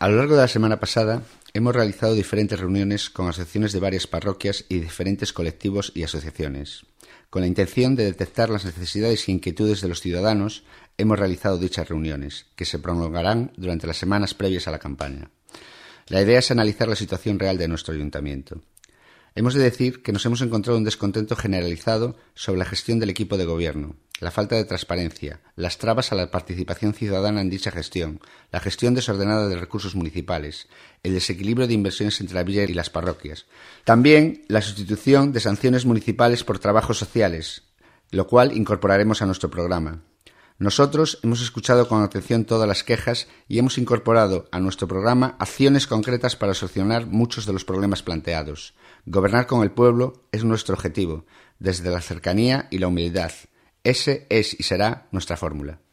A lo largo de la semana pasada hemos realizado diferentes reuniones con asociaciones de varias parroquias y diferentes colectivos y asociaciones. Con la intención de detectar las necesidades e inquietudes de los ciudadanos, hemos realizado dichas reuniones, que se prolongarán durante las semanas previas a la campaña. La idea es analizar la situación real de nuestro ayuntamiento. Hemos de decir que nos hemos encontrado un descontento generalizado sobre la gestión del equipo de gobierno, la falta de transparencia, las trabas a la participación ciudadana en dicha gestión, la gestión desordenada de recursos municipales, el desequilibrio de inversiones entre la villa y las parroquias. También la sustitución de sanciones municipales por trabajos sociales, lo cual incorporaremos a nuestro programa. Nosotros hemos escuchado con atención todas las quejas y hemos incorporado a nuestro programa acciones concretas para solucionar muchos de los problemas planteados. Gobernar con el pueblo es nuestro objetivo, desde la cercanía y la humildad. Ese es y será nuestra fórmula.